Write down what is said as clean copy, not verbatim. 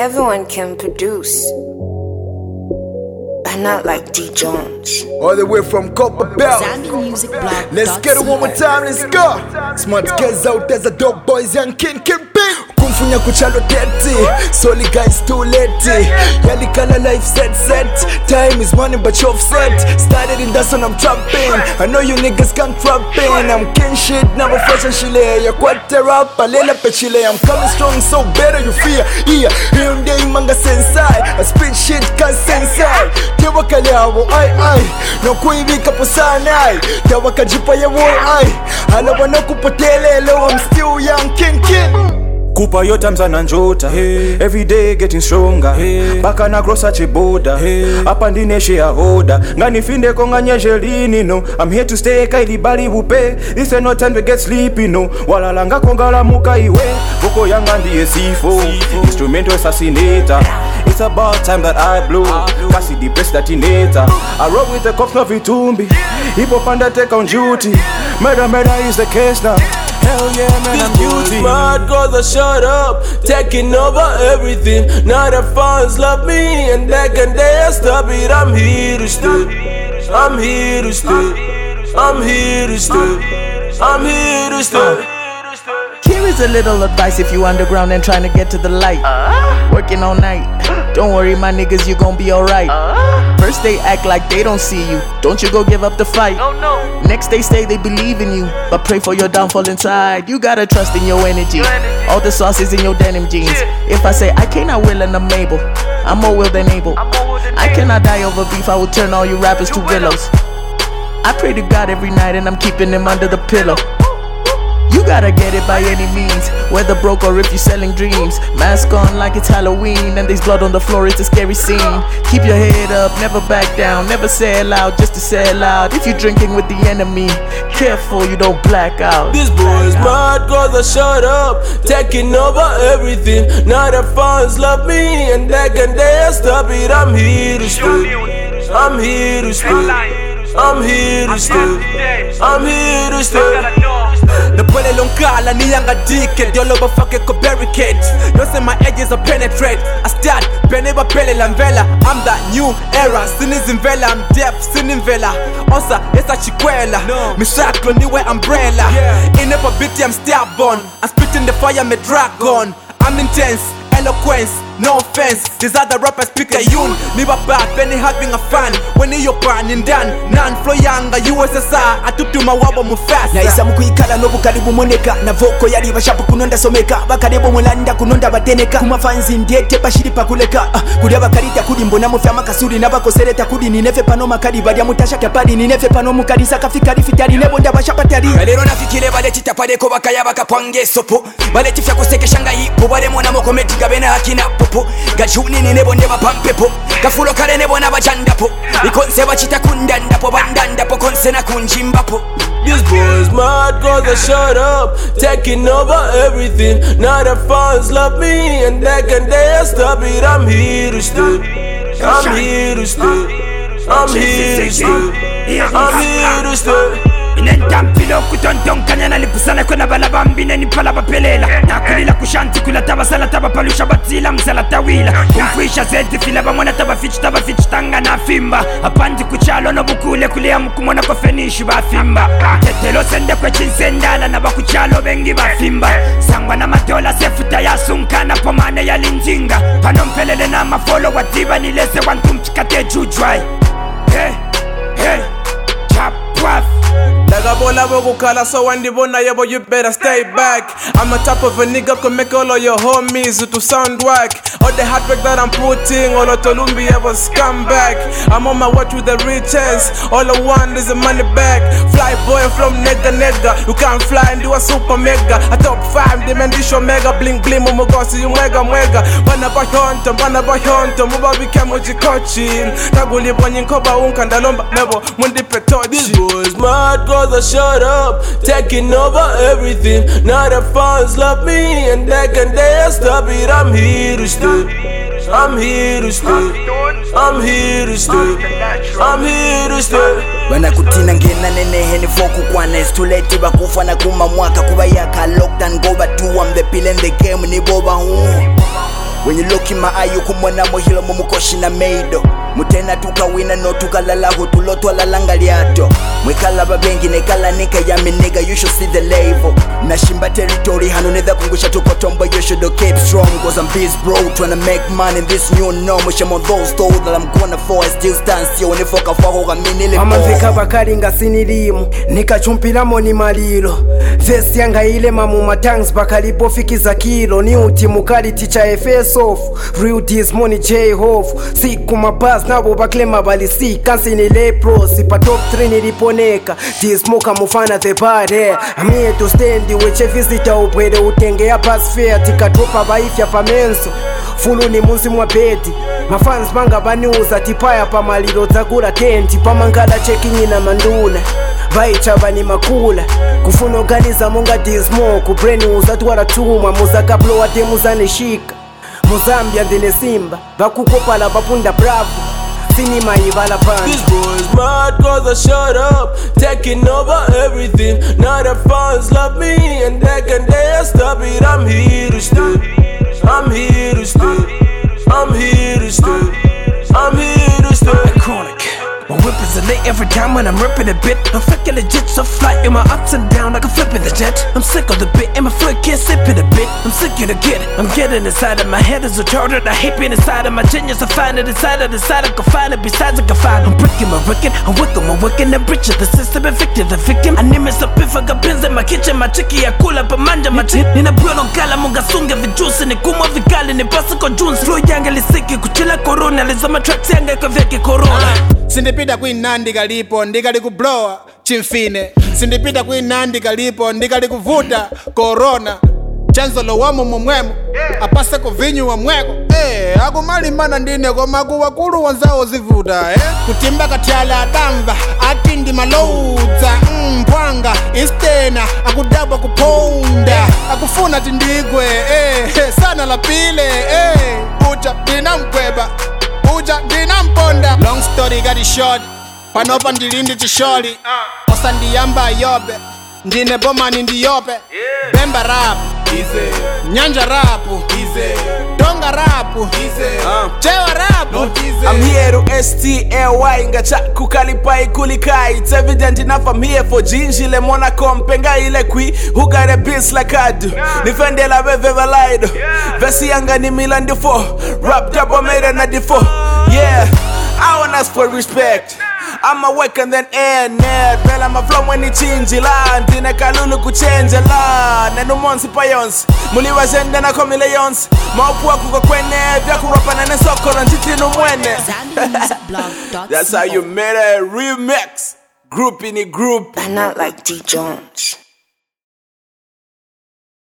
everyone can produce, but not like D Jones. All the way from Copper Belt. Let's get it one more time, let's go. Smart girls out as a dog boys, young king big. Kumfunya kuchalo tete, solid guys too late. Yali kala life set. Time is money but you offset. Started in that son I'm trapping. I know you niggas can't trap in. I'm king shit, never fresh and chile. Ya kwate rap, alela pechile. I'm coming strong so better you fear. Yeah, here and there manga sensai. I spit shit cause sensai. Tewa kaliawo ai. No kuibika posana. Tewa kajipa ya wo ai. Hala wana kupotele lo I'm still young king. Kupa yo times ananjota, every day getting stronger. Baka na grossa chiboda, apa ndine shareholder. Ngani finde konga nyejelini no. I'm here to stay kaili bali wupe. This ain't no time to get sleepy no. Walalanga kongala muka iwe. Boko yanga ndiye sifo, instrumental assassinator. It's about time that I blow. Kasi the best detonator. I roll with the cops no vitumbi. Hip hop and take on duty. Murder is the case now. Hell yeah, man, I'm guilty. Mad cause I shut up, taking over everything. Now the fans love me, and they can dare stop it. I'm here to stay. I'm here to stay. I'm here to stay. I'm here to stay. Here is a little advice if you underground and trying to get to the light. Working all night. Don't worry, my niggas, you gon' be alright. First they act like they don't see you. Don't you go give up the fight. Next they say they believe in you, but pray for your downfall inside. You gotta trust in your energy. All the sauce is in your denim jeans. If I say I cannot will and I'm able, I'm more will than able. I cannot die over beef, I will turn all you rappers to willows. I pray to God every night and I'm keeping him under the pillow. You gotta get it by any means, whether broke or if you're selling dreams. Mask on like it's Halloween, and there's blood on the floor, it's a scary scene. Keep your head up, never back down, never say it loud just to say it loud. If you're drinking with the enemy, careful you don't black out. This boy's mad cause I shut up, taking over everything. Now the fans love me, and they can dare stop it. I'm here to stay. I'm here to stay. I'm here to stay. I'm here to stay. The bullet lonkala ni yanga dickhead. All over fucking ko barricade. No say my edges are penetrate. I start beneba pele lamvela. I'm that new era. Sinism vela. I'm deaf sininvela. Osa esa chikwela. Misaklo niwe umbrella. In a biti I'm stubborn. I'm spitting the fire me dragon. I'm intense. Eloquence, no offense. These other rappers pick a yun. Niba bad, Benny having a fan. When you pan in dan, nan flow yanga USSR. Atutu mawabo mufasa. Na isa mukuikala nobu karibu moneka. Na voko yali bashapu kunonda someka. Bakarebo mulanda kunonda bateneka. Kuma fans indiete bashiri pakuleka. Kudia bakarita kudi mbona mufyama kasuri. Nabako sereta kudi ninefe pano makari. Badia mutasha kapadi ninefe pano mukari. Saka fikari fitari nebo nda bashapatari. Kalero na fikile bale titapade ko bakaya bakapwange sopo. Bale tifya kuseke shangai. Bubale mwana mokometi bena hakina popo gachuni ni nebo ndeba pampepo gafulo kale nebo na bachandapo ikonse bachita kundandapo bandandapo konse na kunjimbapo. This boy's mad cause I shut up, taking over everything. Now the fans love me, and they can dare stop it. I'm here to stay. I'm here to stay. I'm here to stay. I'm here to stay. Inentampilo kutonton kanyana lipusana kona balabambi neni pala bapelela. Nakulila kushanti kula tabasala tabapalusha batila mzala tawila. Kumfwisha zeti fila bamwana tabafich tanga na fimba. Apandi kuchalo no bukule kulea mkumona kwa fenishi bafimba. Tetelo sende kwe chinsendala na bakuchalo bengi bafimba. Sangwa na madola sefuta ya sunkana pomane ya linjinga. Panompelele na mafolo watiba nilese wantumchikate jujwai. Hey, chap waf. Dagabola bokukala so wandibona yebo you better stay back. I'm a type of a nigga can make all of your homies to sound whack. All the hard work that I'm putting, all of Tolumbi ever scum back. I'm on my way to the riches, all I want is the money back. Fly boy from nega. You can't fly and do a super mega. A top 5 dimendisho mega bling bling umugosi mwega. Bana ba honto muba bikemo jikochi. Taguli bonyi nkoba unkandalomba nebo mundi petochi. This boy's mad cause I shut up, taking over everything. Now the fans love me, and they can dare stop it. I'm here to stay. I'm here to stay. I'm here to stay. I'm here to stay. Bana kutina ngena nene heni foku kwane stuleti bakufa na kuma mwaka kuba yaka lockdown go back to I'm the pill in the game ni boba When you look in my eye ukumwana mohilo mumukoshi na meido mutena tukawina no tukalala hutulotwa lalanga lyato mwekala babengi nekala nika ya miniga you should see the level nashimba territory hano netha kungusha tukotombo you should keep strong cause I'm busy bro trying to make money in this new norm shame on those told that I'm gonna fall I still stand still unifoka fako kaminile mama mvika bakari nga sinilimu nikachumpilamo ni malilo vesi yanga ile mamu matangs bakalipo fikiza kilo ni uti mukali teacher FS off real this money J Hof siku mabas nabo baklema bali si kansi ni lepro sipa top 3 niliponeka this moka mufana the body I'm here to stand weche visita upwede utenge ya pass fair tikatopa baifya pamenso fulu ni munsi mwa bedi mafans banga baniuza tipaya pa malilo zakura tenti pamangala chekinyi na manduna vaichava ni makula kufuna organiza monga dismo kubreni uzatwara tumwa muzakaplo wate muzaneshika Mozambia ndine simba bakukopala bapunda bravo sinima ivala pan. These boys mad cause I shut up taking over everything now their fans love me and they can't stop it I'm here to stay I'm here to stay I'm here to stay I'm here to stay Chronic. My whip is elite every time when I'm ripping a bit. I'm fucking legit, so fly in my ups and down like I'm flipping the jet. I'm sick of the bit, and my foot can't sip it a bit. I'm sick of the get it. I'm getting inside of my head is retarded. I hate being inside of my genius. I find it inside of the side. I can find it besides I can find. I'm breaking my wicked. I'm wicking my wicked. I'm breaching the system. Evicted the victim. I name it up if I got pins in my kitchen. My chicky, I cool up a manja. My chip. Nina buono kala munga sunga vijusi. Ni kuma vikali. Ni pasa kwa junes. Flow yanga lisiki. Kuchila corona. Lizama tracks yanga kwa veki corona. Sindipita Queen Nandi kalipo ndikali kublowa chimfine sindipita Queen Nandi kalipo ndikali kuvuta corona chanzo lo wamo mumwemo apase kuvinyu wa mweko akumali mana ndine koma kuwakulu wanzao zivuta kutimba katyala adamva atindi maloudza mpwanga istena akudabwa kuponda akufuna tindigwe sana lapile uja dina mkweba uja dina mponda long story got it short panopa ndilindi chisholi osa ndiyamba yobe ndine bomani ndiyope bemba rap nyanja rapu donga rapu chewa rapu I'm here to STLY ngacha kukalipai kulikai it's evident enough I'm here for jinji le Monaco mpenga ile kui who got a beats like I do nifendela veve lido vesi yanga ni Milan D4 rap up on made na D4 yeah I wanna ask for respect I'm awake and then net Bella my flow when it change la Ndine kalulu kuchange la Nenu monsi payons Muliwa zende na komileons Maupua kuko kwene Vya kurapa na nesoko na njitinu mwene That's how you made a remix Group in a group But not like D Jones.